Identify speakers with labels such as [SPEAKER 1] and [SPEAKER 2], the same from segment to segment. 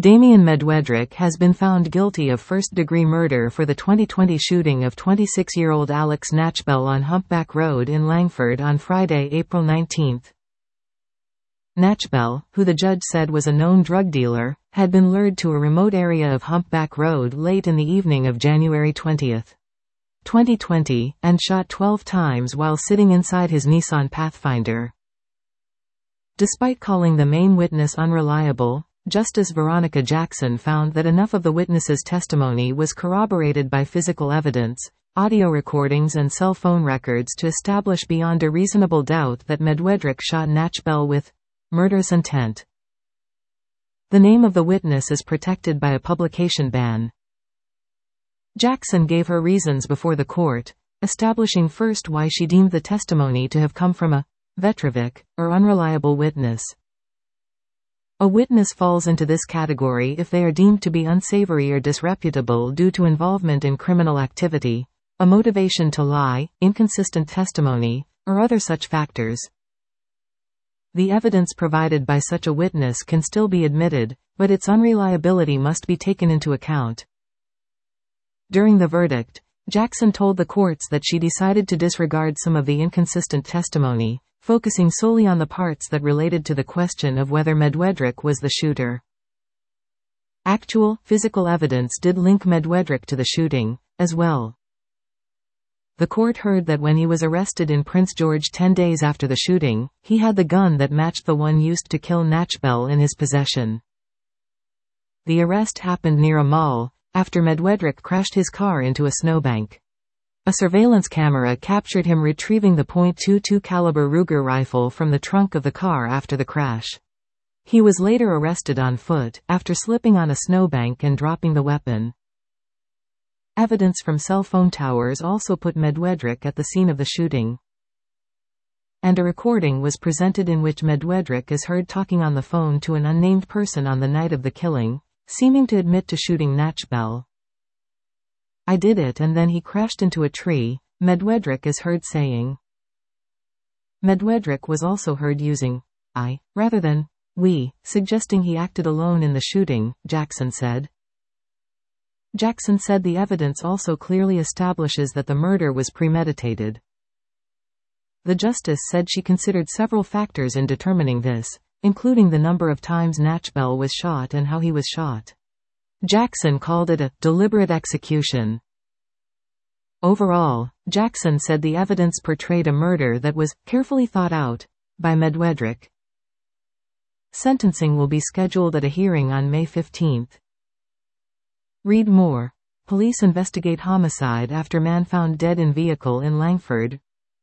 [SPEAKER 1] Damien Medwedrick has been found guilty of first-degree murder for the 2020 shooting of 26-year-old Alex Knatchbell on Humpback Road in Langford on Friday, April 19. Knatchbell, who the judge said was a known drug dealer, had been lured to a remote area of Humpback Road late in the evening of January 20, 2020, and shot 12 times while sitting inside his Nissan Pathfinder. Despite calling the main witness unreliable, Justice Veronica Jackson found that enough of the witness's testimony was corroborated by physical evidence, audio recordings and cell phone records to establish beyond a reasonable doubt that Medwedrick shot Knatchbell with murderous intent. The name of the witness is protected by a publication ban. Jackson gave her reasons before the court, establishing first why she deemed the testimony to have come from a Vetrovic, or unreliable witness. A witness falls into this category if they are deemed to be unsavory or disreputable due to involvement in criminal activity, a motivation to lie, inconsistent testimony, or other such factors. The evidence provided by such a witness can still be admitted, but its unreliability must be taken into account. During the verdict, Jackson told the courts that she decided to disregard some of the inconsistent testimony, focusing solely on the parts that related to the question of whether Medwedrick was the shooter. Actual, physical evidence did link Medwedrick to the shooting, as well. The court heard that when he was arrested in Prince George 10 days after the shooting, he had the gun that matched the one used to kill Knatchbell in his possession. The arrest happened near a mall, after Medwedrick crashed his car into a snowbank. A surveillance camera captured him retrieving the .22 caliber Ruger rifle from the trunk of the car after the crash. He was later arrested on foot, after slipping on a snowbank and dropping the weapon. Evidence from cell phone towers also put Medwedrick at the scene of the shooting. And a recording was presented in which Medwedrick is heard talking on the phone to an unnamed person on the night of the killing, seeming to admit to shooting Knatchbell. "I did it and then he crashed into a tree," Medwedrick is heard saying. Medwedrick was also heard using I, rather than we, suggesting he acted alone in the shooting, Jackson said. Jackson said the evidence also clearly establishes that the murder was premeditated. The justice said she considered several factors in determining this, including the number of times Knatchbell was shot and how he was shot. Jackson called it a deliberate execution. Overall, Jackson said the evidence portrayed a murder that was carefully thought out by Medwedrick. Sentencing will be scheduled at a hearing on May 15. Read more. Police investigate homicide after man found dead in vehicle in Langford.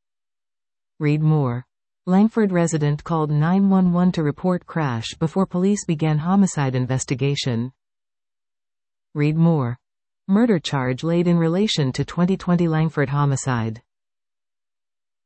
[SPEAKER 1] Read more. Langford resident called 911 to report crash before police began homicide investigation. Read more. Murder charge laid in relation to 2020 Langford homicide.